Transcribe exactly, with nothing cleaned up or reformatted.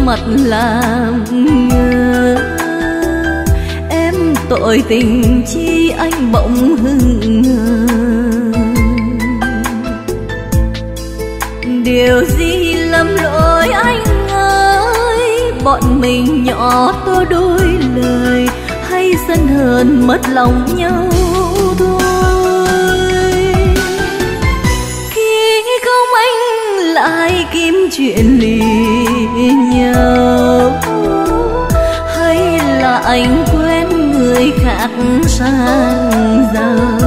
mặt làm ngơ. Em tội tình chi anh bỗng hững hờ. Điều gì lầm lỗi anh ơi, bọn mình nhỏ to đôi lời, hay sân hờn mất lòng nhau thôi. Khi không anh lại kiếm chuyện lì nhau, hay là anh quen người khác sang giàu.